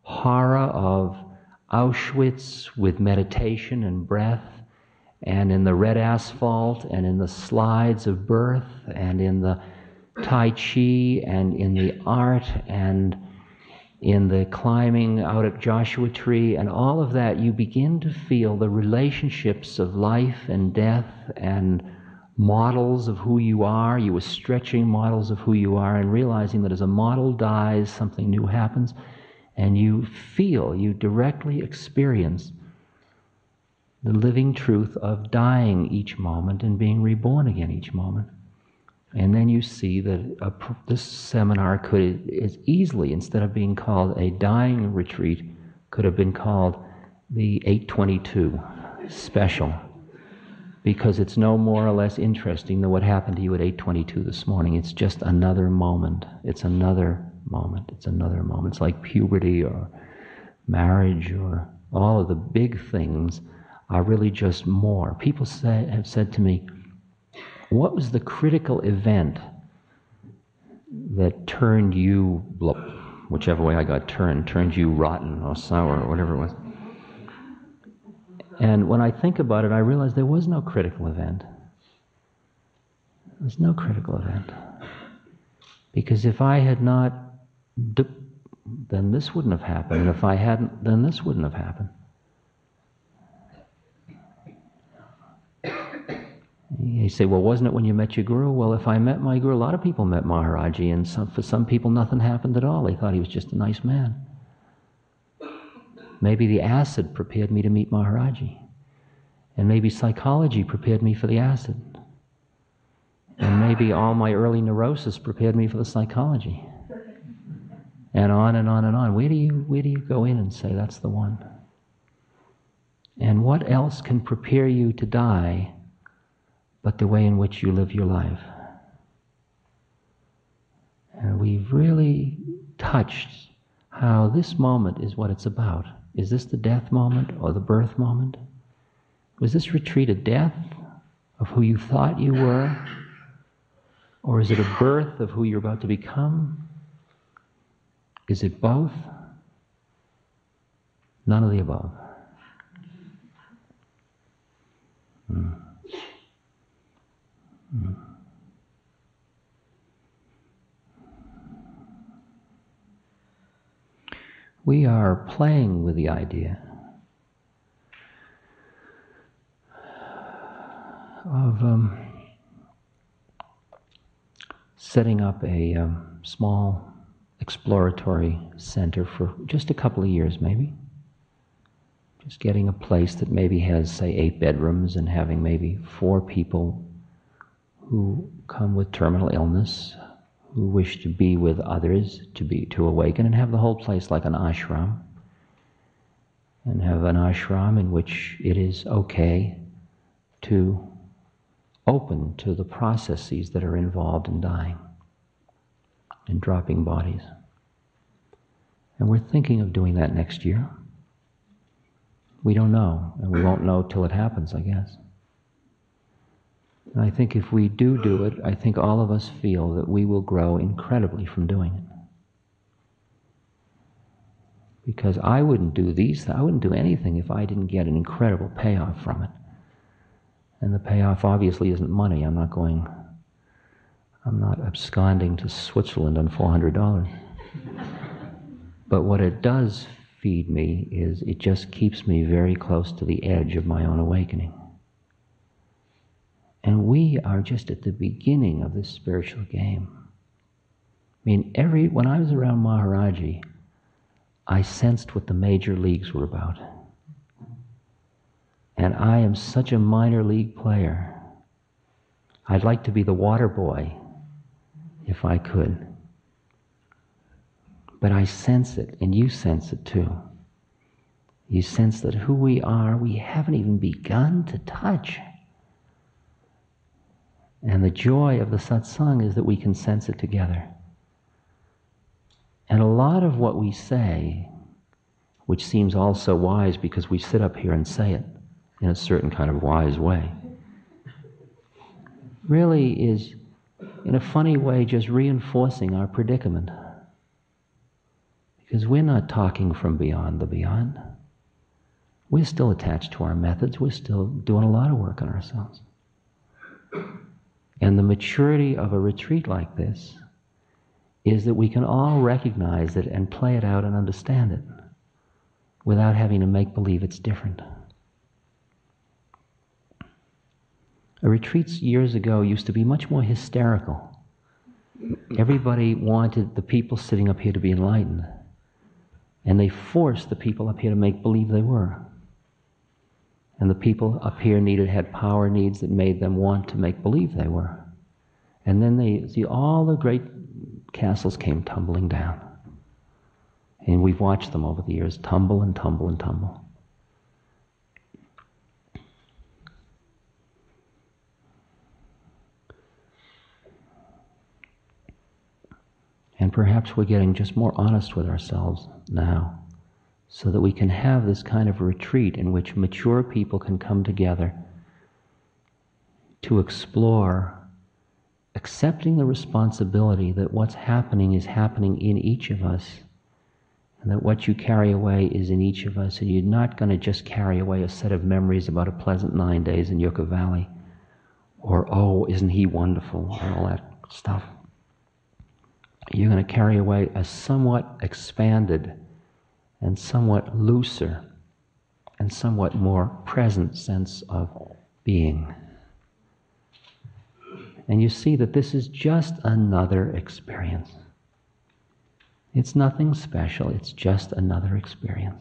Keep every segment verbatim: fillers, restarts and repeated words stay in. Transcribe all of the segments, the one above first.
horror of Auschwitz with meditation and breath, and in the red asphalt, and in the slides of birth, and in the Tai Chi, and in the art, and in the climbing out at Joshua Tree, and all of that, you begin to feel the relationships of life and death and models of who you are. You were stretching models of who you are and realizing that as a model dies, something new happens, and you feel, you directly experience the living truth of dying each moment and being reborn again each moment. And then you see that a, this seminar could is easily, instead of being called a dying retreat, could have been called the eight twenty-two special, because it's no more or less interesting than what happened to you at eight twenty-two this morning. It's just another moment. It's another moment. It's another moment. It's like puberty or marriage, or all of the big things are really just more. People say, have said to me, what was the critical event that turned you, whichever way I got turned, turned you rotten or sour or whatever it was? And when I think about it, I realize there was no critical event. There was no critical event. Because if I had not, then this wouldn't have happened. And if I hadn't, then this wouldn't have happened. You say, well, wasn't it when you met your guru? Well, if I met my guru, a lot of people met Maharaji, and some, for some people nothing happened at all. They thought he was just a nice man. Maybe the acid prepared me to meet Maharaji. And maybe psychology prepared me for the acid. And maybe all my early neurosis prepared me for the psychology. And on and on and on. Where do you, where do you go in and say that's the one? And what else can prepare you to die but the way in which you live your life? And we've really touched how this moment is what it's about. Is this the death moment or the birth moment? Was this retreat a death of who you thought you were? Or is it a birth of who you're about to become? Is it both? None of the above. Hmm. Hmm. We are playing with the idea of um, setting up a um, small exploratory center for just a couple of years, maybe. Just getting a place that maybe has, say, eight bedrooms and having maybe four people who come with terminal illness, who wish to be with others, to be to awaken, and have the whole place like an ashram. And have an ashram in which it is okay to open to the processes that are involved in dying and dropping bodies. And we're thinking of doing that next year. We don't know, and we won't know till it happens, I guess. And I think if we do do it, I think all of us feel that we will grow incredibly from doing it. Because I wouldn't do these, I wouldn't do anything if I didn't get an incredible payoff from it. And the payoff obviously isn't money. I'm not going, I'm not absconding to Switzerland on four hundred dollars. But what it does feed me is it just keeps me very close to the edge of my own awakening. And we are just at the beginning of this spiritual game. I mean, every when I was around Maharaji, I sensed what the major leagues were about. And I am such a minor league player. I'd like to be the water boy, if I could. But I sense it, and you sense it too. You sense that who we are, we haven't even begun to touch. And the joy of the satsang is that we can sense it together. And a lot of what we say, which seems all so wise because we sit up here and say it in a certain kind of wise way, really is, in a funny way, just reinforcing our predicament. Because we're not talking from beyond the beyond. We're still attached to our methods. We're still doing a lot of work on ourselves. And the maturity of a retreat like this is that we can all recognize it and play it out and understand it without having to make believe it's different. A retreat years ago used to be much more hysterical. Everybody wanted the people sitting up here to be enlightened, and they forced the people up here to make believe they were. And the people up here needed, had power needs that made them want to make believe they were. And then they see all the great castles came tumbling down. And we've watched them over the years tumble and tumble and tumble. And perhaps we're getting just more honest with ourselves now, so that we can have this kind of retreat in which mature people can come together to explore accepting the responsibility that what's happening is happening in each of us, and that what you carry away is in each of us, and you're not going to just carry away a set of memories about a pleasant nine days in Yucca Valley, or, oh, isn't he wonderful, or all that stuff. You're going to carry away a somewhat expanded and somewhat looser and somewhat more present sense of being. And you see that this is just another experience. It's nothing special, it's just another experience.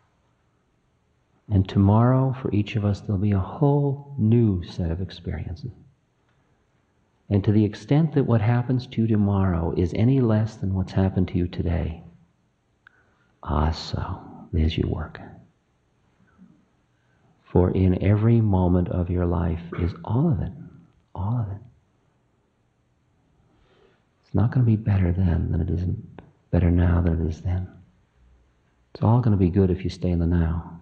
And tomorrow, for each of us, there'll be a whole new set of experiences. And to the extent that what happens to you tomorrow is any less than what's happened to you today, ah, so, there's your work. For in every moment of your life is all of it, all of it. It's not going to be better then than it isn't better now than it is then. It's all going to be good if you stay in the now.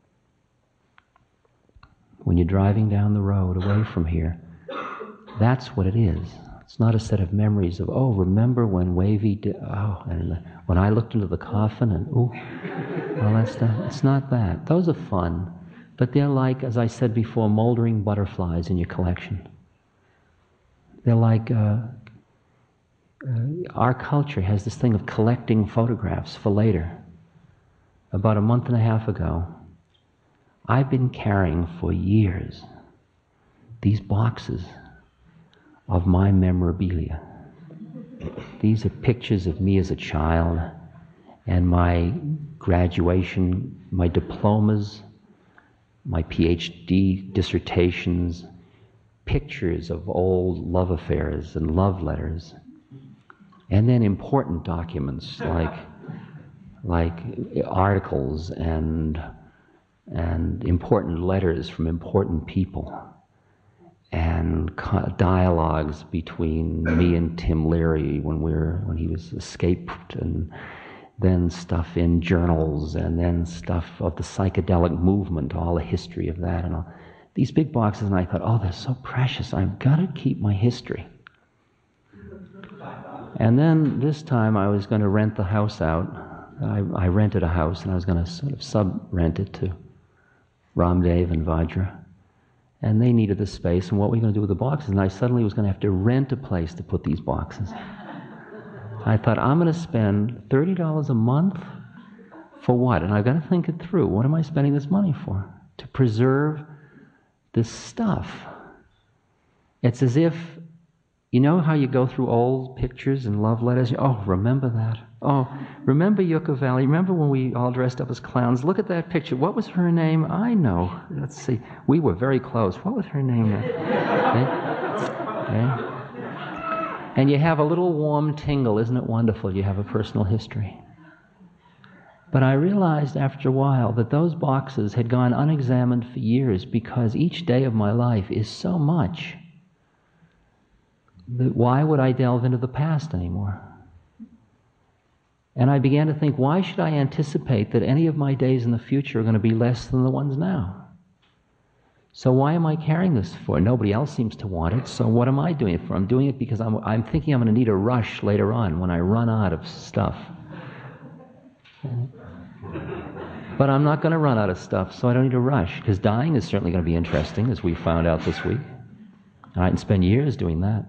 When you're driving down the road away from here, that's what it is. It's not a set of memories of, oh, remember when Wavy did, oh, and when I looked into the coffin and, ooh, all that stuff. It's not that. Those are fun, but they're like, as I said before, moldering butterflies in your collection. They're like, uh, uh, our culture has this thing of collecting photographs for later. About a month and a half ago, I've been carrying for years these boxes of my memorabilia. These are pictures of me as a child and my graduation, my diplomas, my PhD dissertations, pictures of old love affairs and love letters, and then important documents like like articles and and important letters from important people, and dialogues between me and Tim Leary when we were when he was escaped, and then stuff in journals, and then stuff of the psychedelic movement, all the history of that, and all these big boxes. And I thought, oh, they're so precious. I've got to keep my history. And then this time I was going to rent the house out. I, I rented a house, and I was going to sort of sub-rent it to Ramdev and Vajra. And they needed the space, and what were we going to do with the boxes? And I suddenly was going to have to rent a place to put these boxes. I thought, I'm going to spend thirty dollars a month for what? And I've got to think it through. What am I spending this money for? To preserve this stuff. It's as if, you know how you go through old pictures and love letters? Oh, remember that. Oh, remember Yucca Valley? Remember when we all dressed up as clowns? Look at that picture. What was her name? I know. Let's see. We were very close. What was her name? Okay? Okay? And you have a little warm tingle. Isn't it wonderful? You have a personal history. But I realized after a while that those boxes had gone unexamined for years because each day of my life is so much that why would I delve into the past anymore? And I began to think, why should I anticipate that any of my days in the future are going to be less than the ones now? So why am I carrying this for? Nobody else seems to want it, so what am I doing it for? I'm doing it because I'm, I'm thinking I'm going to need a rush later on when I run out of stuff. But I'm not going to run out of stuff, so I don't need to rush, because dying is certainly going to be interesting, as we found out this week. And I can spend years doing that.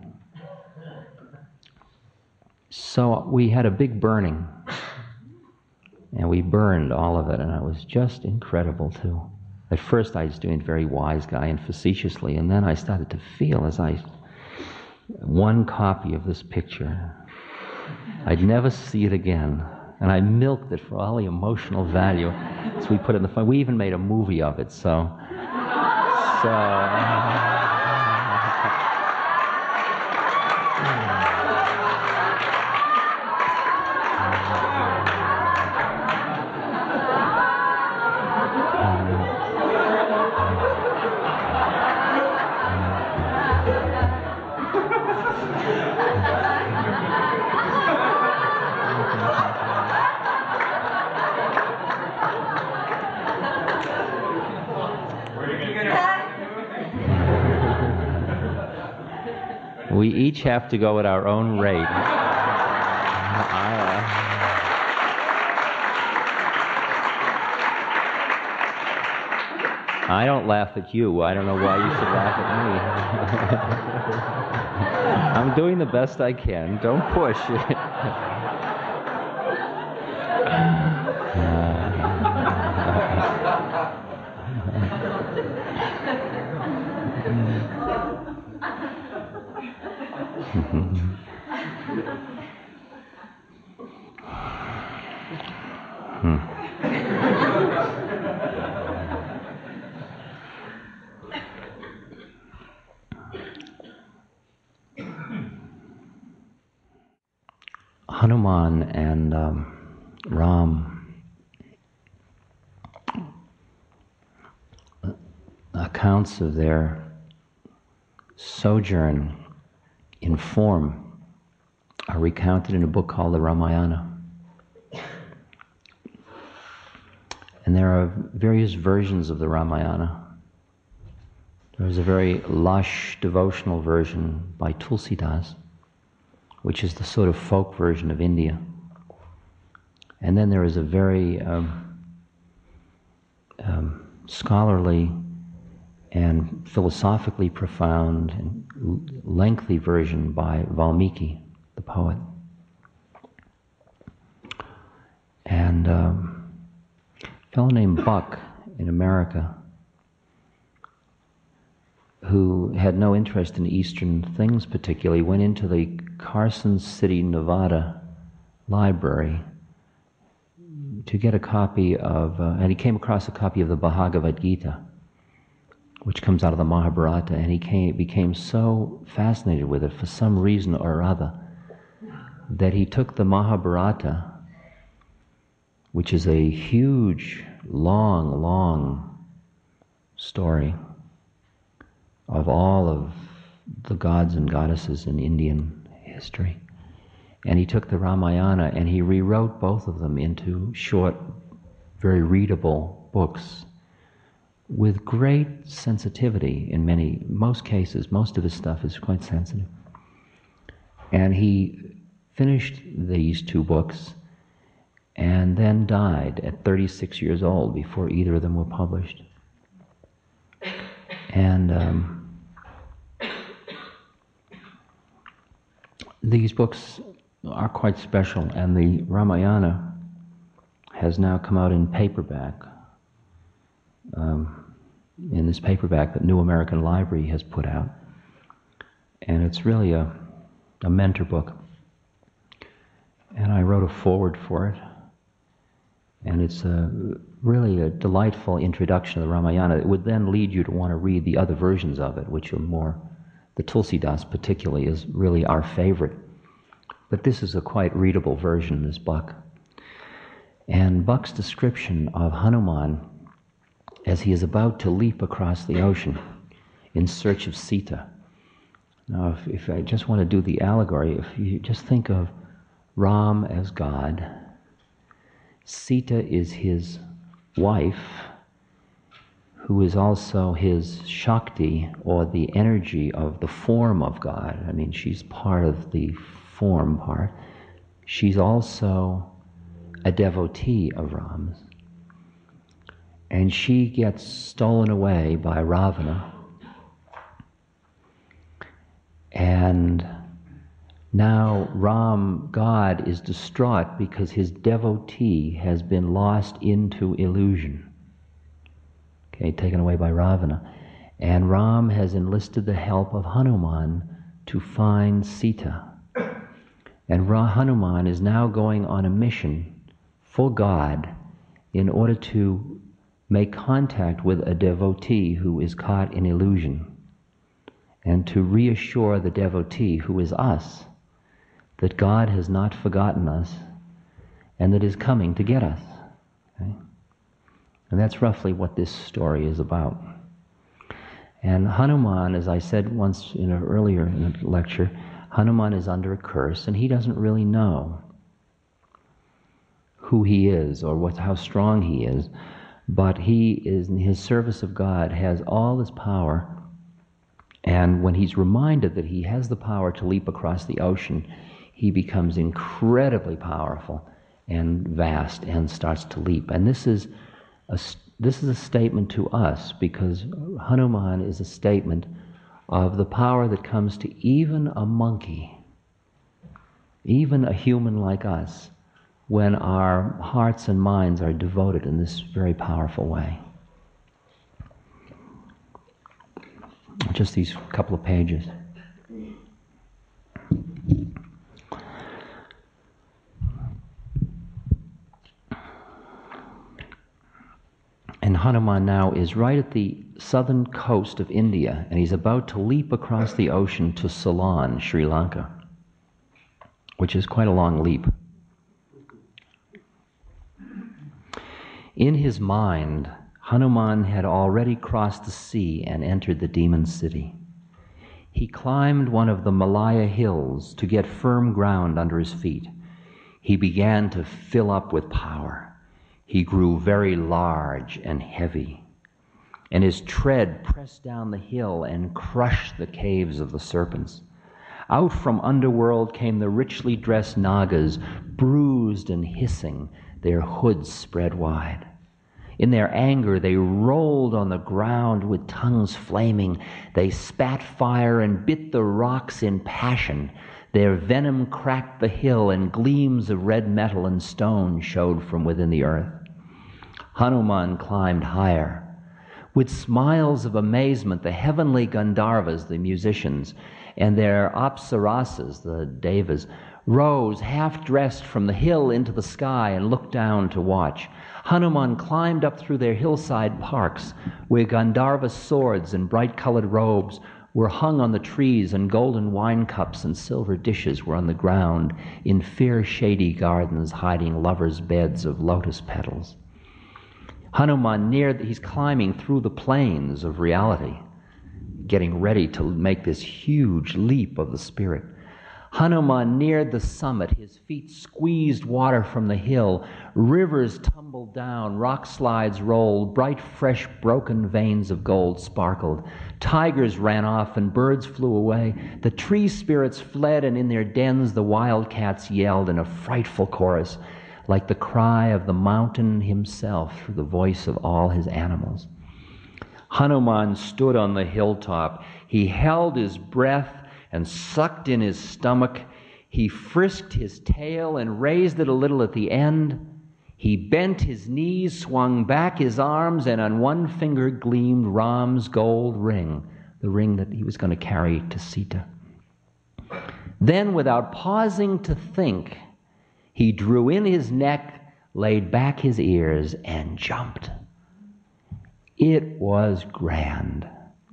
So we had a big burning, and we burned all of it, and it was just incredible, too. At first I was doing very wise guy and facetiously, and then I started to feel as I... One copy of this picture. I'd never see it again. And I milked it for all the emotional value. So we put it in the fund. We even made a movie of it, so... So... We each have to go at our own rate. I, uh, I don't laugh at you. I don't know why you should laugh at me. I'm doing the best I can. Don't push. Hanuman and um, Ram, accounts of their sojourn in form are recounted in a book called the Ramayana. And there are various versions of the Ramayana. There's a very lush devotional version by Tulsidas, which is the sort of folk version of India. And then there is a very um, um, scholarly and philosophically profound and lengthy version by Valmiki, the poet. And um, a fellow named Buck in America, who had no interest in Eastern things particularly, went into the Carson City, Nevada library to get a copy of, uh, and he came across a copy of the Bhagavad Gita, which comes out of the Mahabharata, and he came, became so fascinated with it for some reason or other that he took the Mahabharata, which is a huge, long, long story of all of the gods and goddesses in Indian history. And he took the Ramayana and he rewrote both of them into short, very readable books with great sensitivity in many, most cases. Most of his stuff is quite sensitive. And he finished these two books and then died at thirty-six years old before either of them were published. And um, these books are quite special, and the Ramayana has now come out in paperback, um, in this paperback that New American Library has put out. And it's really a, a mentor book. And I wrote a foreword for it. And it's a, really a delightful introduction to the Ramayana. It would then lead you to want to read the other versions of it, which are more, the Tulsidas particularly is really our favorite. But this is a quite readable version, this Buck. And Buck's description of Hanuman as he is about to leap across the ocean in search of Sita. Now, if, if I just want to do the allegory, if you just think of Ram as God, Sita is his wife, who is also his Shakti, or the energy of the form of God. I mean, she's part of the form part. She's also a devotee of Ram's. And she gets stolen away by Ravana. And now Ram, God, is distraught because his devotee has been lost into illusion. Okay, taken away by Ravana. And Ram has enlisted the help of Hanuman to find Sita. And Ra- Hanuman is now going on a mission for God in order to make contact with a devotee who is caught in illusion, and to reassure the devotee, who is us, that God has not forgotten us and that is coming to get us. Okay? And that's roughly what this story is about. And Hanuman, as I said once in an earlier in a lecture, Hanuman is under a curse, and he doesn't really know who he is or what, how strong he is, but he is, in his service of God, has all this power, and when he's reminded that he has the power to leap across the ocean, he becomes incredibly powerful and vast and starts to leap. And this is a, this is a statement to us, because Hanuman is a statement of the power that comes to even a monkey, even a human like us, when our hearts and minds are devoted in this very powerful way. Just these couple of pages. And Hanuman now is right at the southern coast of India, and he's about to leap across the ocean to Ceylon, Sri Lanka, which is quite a long leap. In his mind, Hanuman had already crossed the sea and entered the demon city. He climbed one of the Malaya hills to get firm ground under his feet. He began to fill up with power. He grew very large and heavy, and his tread pressed down the hill and crushed the caves of the serpents. Out from underworld came the richly dressed Nagas, bruised and hissing, their hoods spread wide. In their anger, they rolled on the ground with tongues flaming. They spat fire and bit the rocks in passion. Their venom cracked the hill, and gleams of red metal and stone showed from within the earth. Hanuman climbed higher. With smiles of amazement, the heavenly Gandharvas, the musicians, and their Apsarasas, the Devas, rose half-dressed from the hill into the sky and looked down to watch. Hanuman climbed up through their hillside parks, where Gandharva swords and bright-colored robes were hung on the trees, and golden wine cups and silver dishes were on the ground in fair shady gardens hiding lovers' beds of lotus petals. Hanuman neared, he's climbing through the plains of reality, getting ready to make this huge leap of the spirit. Hanuman neared the summit. His feet squeezed water from the hill. Rivers tumbled down, rock slides rolled, bright, fresh, broken veins of gold sparkled. Tigers ran off and birds flew away. The tree spirits fled, and in their dens the wildcats yelled in a frightful chorus, like the cry of the mountain himself through the voice of all his animals. Hanuman stood on the hilltop. He held his breath and sucked in his stomach. He frisked his tail and raised it a little at the end. He bent his knees, swung back his arms, and on one finger gleamed Ram's gold ring, the ring that he was going to carry to Sita. Then, without pausing to think, he drew in his neck, laid back his ears, and jumped. It was grand.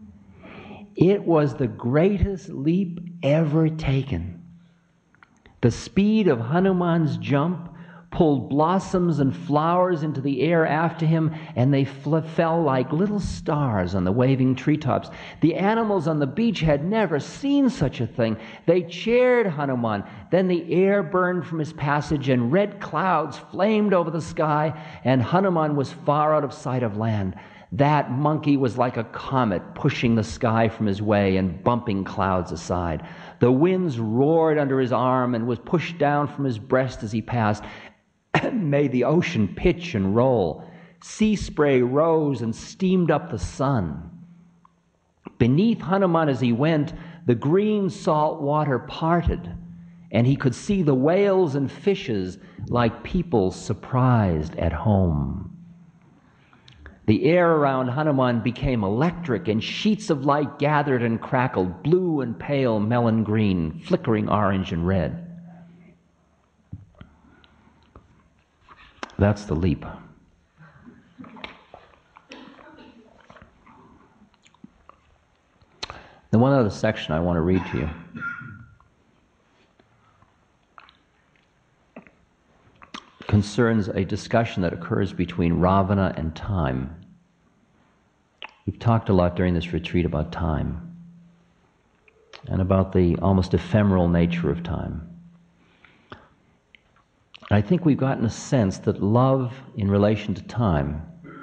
It was the greatest leap ever taken. The speed of Hanuman's jump pulled blossoms and flowers into the air after him, and they fl- fell like little stars on the waving treetops. The animals on the beach had never seen such a thing. They cheered Hanuman. Then the air burned from his passage, and red clouds flamed over the sky, and Hanuman was far out of sight of land. That monkey was like a comet, pushing the sky from his way and bumping clouds aside. The winds roared under his arm and was pushed down from his breast as he passed. made the ocean pitch and roll. Sea spray rose and steamed up the sun. Beneath Hanuman as he went, the green salt water parted, and he could see the whales and fishes like people surprised at home. The air around Hanuman became electric, and sheets of light gathered and crackled, blue and pale melon green, flickering orange and red. That's the leap. The one other section I want to read to you concerns a discussion that occurs between Ravana and time. We've talked a lot during this retreat about time and about the almost ephemeral nature of time. I think we've gotten a sense that love in relation to time,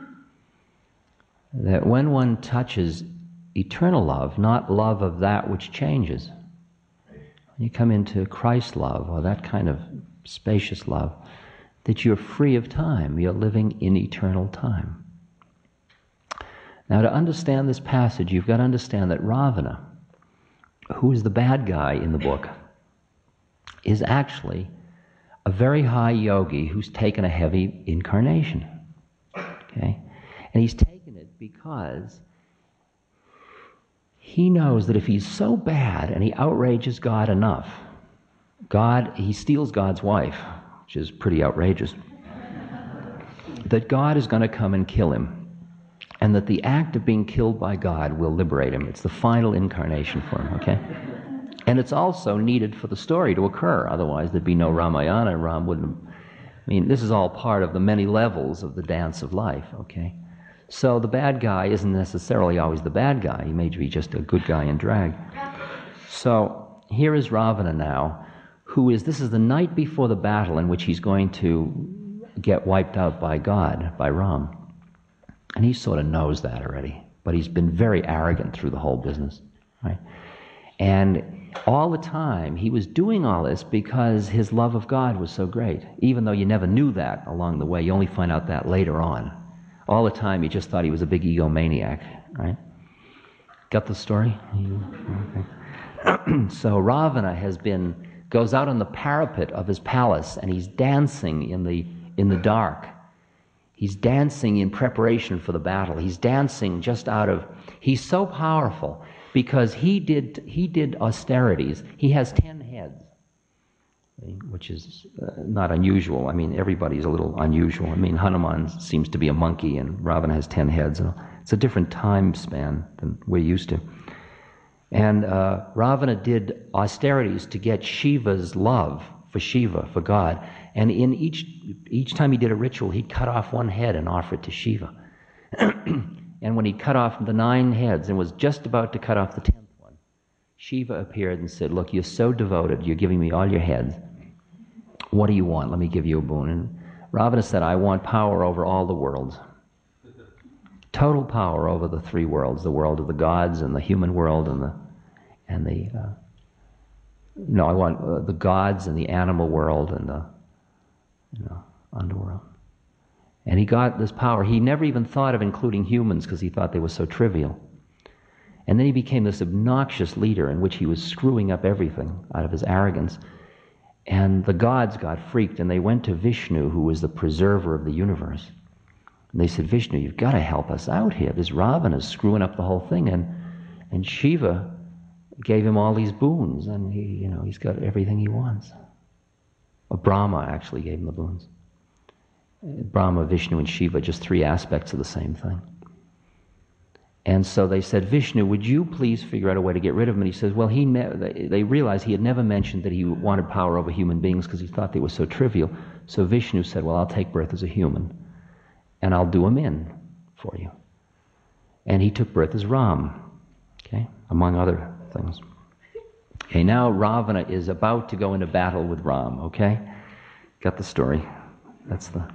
that when one touches eternal love, not love of that which changes, you come into Christ love, or that kind of spacious love, that you're free of time, you're living in eternal time. Now, to understand this passage, you've got to understand that Ravana, who is the bad guy in the book, is actually a very high yogi who's taken a heavy incarnation. Okay? And he's taken it because he knows that if he's so bad and he outrages God enough, God, he steals God's wife, which is pretty outrageous, that God is going to come and kill him, and that the act of being killed by God will liberate him. It's the final incarnation for him, okay? And it's also needed for the story to occur, otherwise there'd be no Ramayana, and Ram wouldn't have, I mean, this is all part of the many levels of the dance of life, okay? So the bad guy isn't necessarily always the bad guy. He may be just a good guy in drag. So here is Ravana now, who is, this is the night before the battle in which he's going to get wiped out by God, by Ram. And he sort of knows that already, but he's been very arrogant through the whole business, right? And all the time, he was doing all this because his love of God was so great, even though you never knew that along the way. You only find out that later on. All the time, he just thought he was a big egomaniac, right? Got the story? Okay. So Ravana has been, goes out on the parapet of his palace, and he's dancing in the in the dark. He's dancing in preparation for the battle. He's dancing just out of, he's so powerful because he did he did austerities. He has ten heads, which is uh, not unusual. I mean, everybody's a little unusual. I mean, Hanuman seems to be a monkey, and Ravana has ten heads. It's a different time span than we're used to. And uh, Ravana did austerities to get Shiva's love for Shiva, for God. And in each each time he did a ritual, he'd cut off one head and offer it to Shiva. And when he cut off the nine heads and was just about to cut off the tenth one, Shiva appeared and said, "Look, you're so devoted, you're giving me all your heads. What do you want? Let me give you a boon." And Ravana said, "I want power over all the worlds. Total power over the three worlds, the world of the gods and the human world and the, and the, uh, no, I want uh, the gods and the animal world and the, you know, underworld." And he got this power. He never even thought of including humans because he thought they were so trivial. And then he became this obnoxious leader in which he was screwing up everything out of his arrogance. And the gods got freaked, and they went to Vishnu, who was the preserver of the universe. And they said, "Vishnu, you've got to help us out here. This Ravana is screwing up the whole thing." And and Shiva gave him all these boons, and he, you know, he's got everything he wants. Well, Brahma actually gave him the boons. Brahma, Vishnu, and Shiva, just three aspects of the same thing. And so they said, "Vishnu, would you please figure out a way to get rid of him?" And he says, well, he ne- they realized he had never mentioned that he wanted power over human beings because he thought they were so trivial. So Vishnu said, "Well, I'll take birth as a human, and I'll do him in for you." And he took birth as Ram, okay, among other things. Okay, now Ravana is about to go into battle with Ram, okay? Got the story. That's the...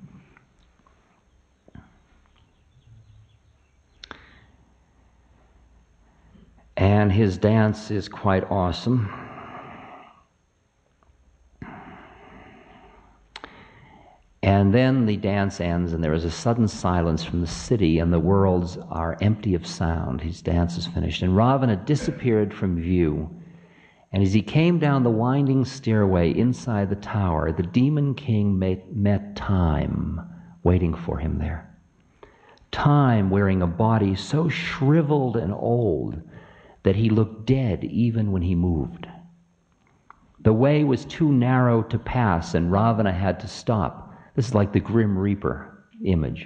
And his dance is quite awesome. And then the dance ends, and there is a sudden silence from the city, and the worlds are empty of sound. His dance is finished, and Ravana disappeared from view. And as he came down the winding stairway inside the tower, the demon king met, met Time waiting for him there. Time wearing a body so shriveled and old that he looked dead even when he moved. The way was too narrow to pass, and Ravana had to stop. This is like the Grim Reaper image.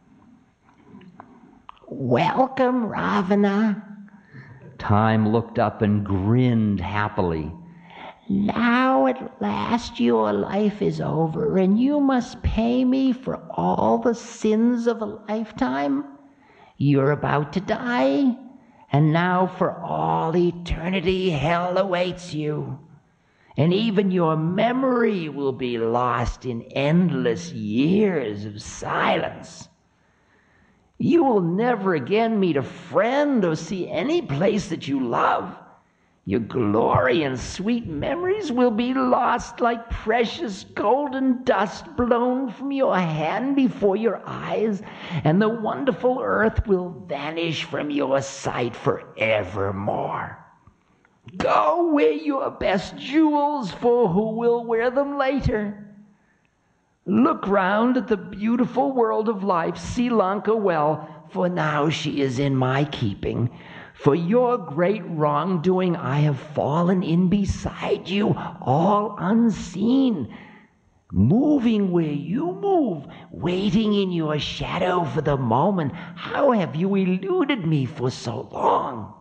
"Welcome, Ravana." Time looked up and grinned happily. "Now at last your life is over, and you must pay me for all the sins of a lifetime. You're about to die, and now for all eternity hell awaits you. And even your memory will be lost in endless years of silence. You will never again meet a friend or see any place that you love. Your glory and sweet memories will be lost like precious golden dust blown from your hand before your eyes, and the wonderful earth will vanish from your sight forevermore. Go wear your best jewels, for who will wear them later? Look round at the beautiful world of life. See Lanka well, for now she is in my keeping. For your great wrongdoing I have fallen in beside you, all unseen, moving where you move, waiting in your shadow for the moment. How have you eluded me for so long?"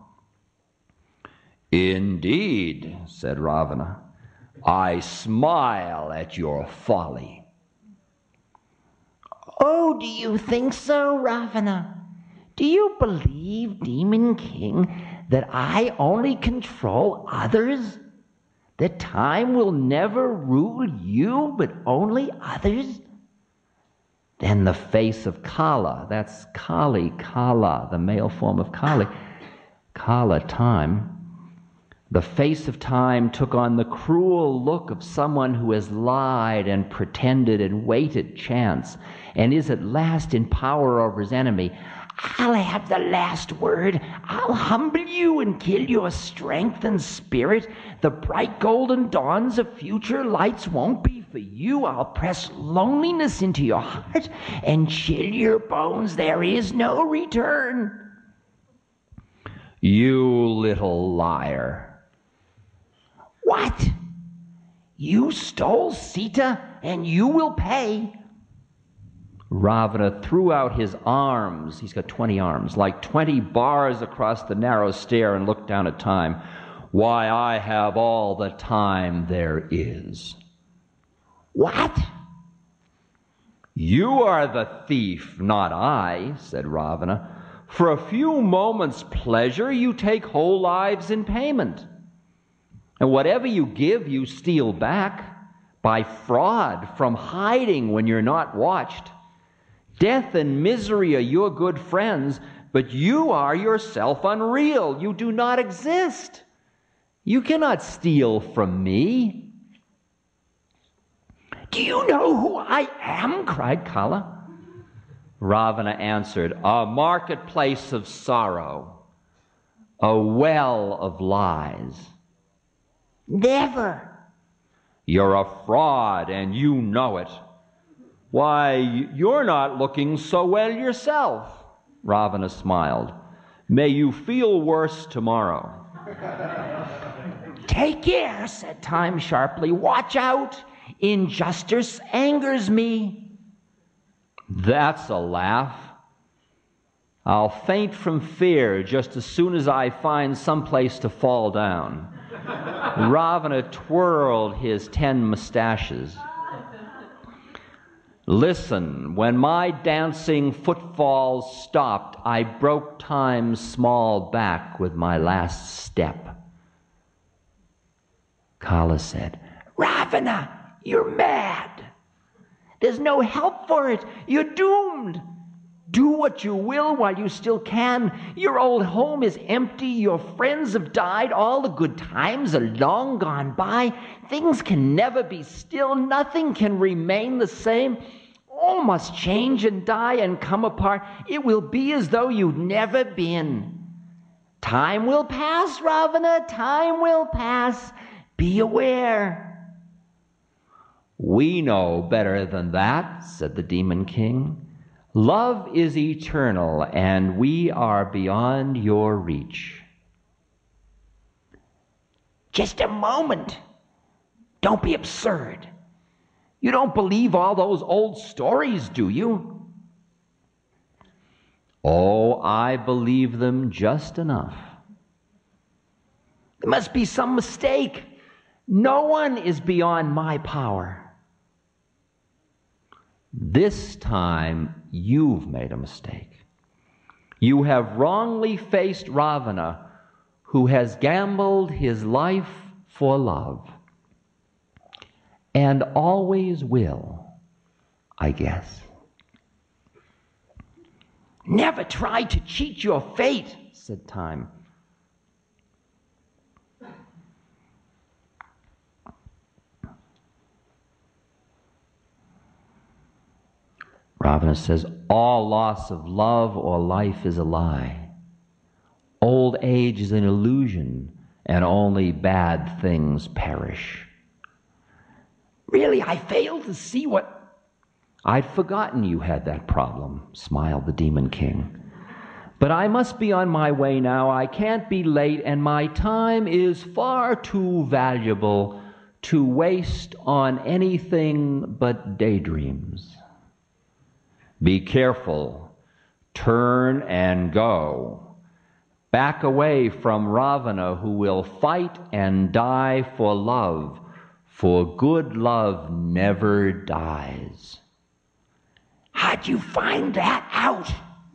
"Indeed," said Ravana, "I smile at your folly." "Oh, do you think so, Ravana? Do you believe, Demon King, that I only control others? That time will never rule you, but only others?" Then the face of Kala, that's Kali, Kala, the male form of Kali, Kala, time, the face of Time took on the cruel look of someone who has lied and pretended and waited chance and is at last in power over his enemy. "I'll have the last word. I'll humble you and kill your strength and spirit. The bright golden dawns of future lights won't be for you. I'll press loneliness into your heart and chill your bones. There is no return." "You little liar." "What? You stole Sita, and you will pay." Ravana threw out his arms, he's got twenty arms, like twenty bars across the narrow stair, and looked down at Time. "Why, I have all the time there is." "What?" "You are the thief, not I," said Ravana. "For a few moments' pleasure, you take whole lives in payment. And whatever you give, you steal back by fraud, from hiding when you're not watched. Death and misery are your good friends, but you are yourself unreal. You do not exist. You cannot steal from me." "Do you know who I am?" cried Kala. Ravana answered, "A marketplace of sorrow, a well of lies." "Never." "You're a fraud, and you know it." "Why, you're not looking so well yourself." Ravana smiled. "May you feel worse tomorrow." "Take care," said Time sharply. "Watch out. Injustice angers me." "That's a laugh. I'll faint from fear just as soon as I find some place to fall down." Ravana twirled his ten mustaches. "Listen, when my dancing footfalls stopped, I broke Time's small back with my last step." Kala said, "Ravana, you're mad. There's no help for it. You're doomed. Do what you will while you still can. Your old home is empty. Your friends have died. All the good times are long gone by. Things can never be still. Nothing can remain the same. all must change and die and come apart. It will be as though you'd never been. Time will pass, Ravana, time will pass. Be aware. We know better than that, said the Demon King. Love is eternal, and we are beyond your reach. Just a moment. Don't be absurd. You don't believe all those old stories, do you? Oh, I believe them just enough. There must be some mistake. No one is beyond my power. This time, you've made a mistake. You have wrongly faced Ravana, who has gambled his life for love. And always will, I guess. Never try to cheat your fate, said Time. Ravana says, all loss of love or life is a lie. Old age is an illusion, and only bad things perish. Really, I fail to see what... I'd forgotten you had that problem, smiled the Demon King. But I must be on my way now. I can't be late, and my time is far too valuable to waste on anything but daydreams. Be careful. Turn and go. Back away from Ravana, who will fight and die for love, for good love never dies. How'd you find that out?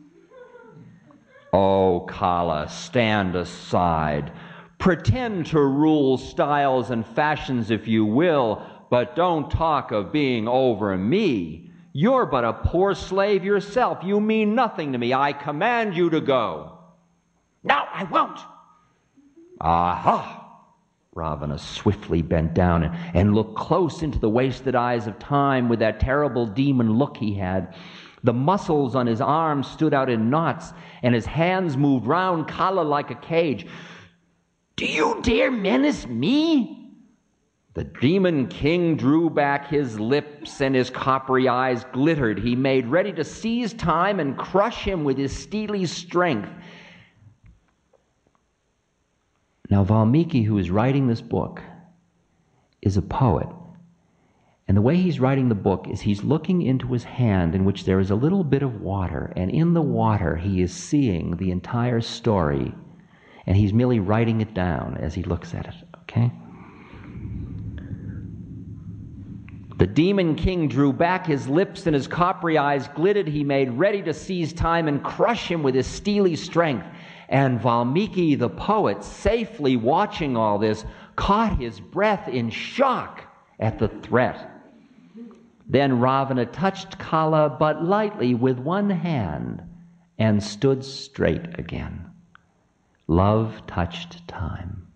Oh, Kala, stand aside. Pretend to rule styles and fashions if you will, but don't talk of being over me. You're but a poor slave yourself. You mean nothing to me. I command you to go. No, I won't. Aha! Ravana swiftly bent down and, and looked close into the wasted eyes of Time with that terrible demon look he had. The muscles on his arms stood out in knots, and his hands moved round Kala like a cage. Do you dare menace me? The Demon King drew back his lips, and his coppery eyes glittered. He made ready to seize Time and crush him with his steely strength. Now, Valmiki, who is writing this book, is a poet. And the way he's writing the book is he's looking into his hand in which there is a little bit of water, and in the water he is seeing the entire story, and he's merely writing it down as he looks at it, okay? The Demon King drew back his lips, and his coppery eyes glittered. He made ready to seize Time and crush him with his steely strength. And Valmiki, the poet, safely watching all this, caught his breath in shock at the threat. Then Ravana touched Kala but lightly with one hand and stood straight again. Love touched Time.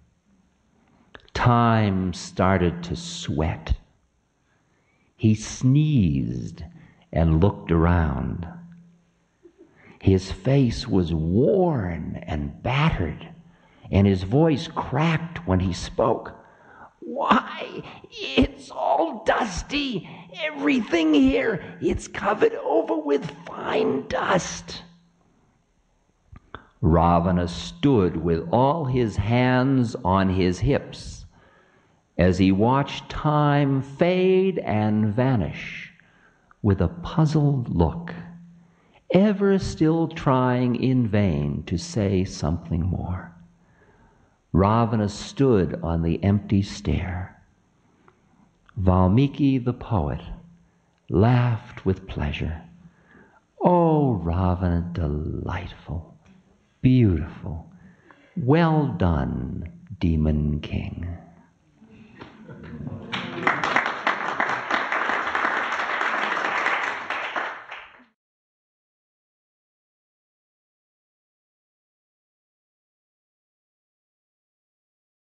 Time started to sweat. He sneezed and looked around. His face was worn and battered, and his voice cracked when he spoke. Why, it's all dusty. Everything here, it's covered over with fine dust. Ravana stood with all his hands on his hips as he watched Time fade and vanish with a puzzled look, ever still trying in vain to say something more. Ravana stood on the empty stair. Valmiki the poet laughed with pleasure. Oh, Ravana, delightful, beautiful, well done, Demon King.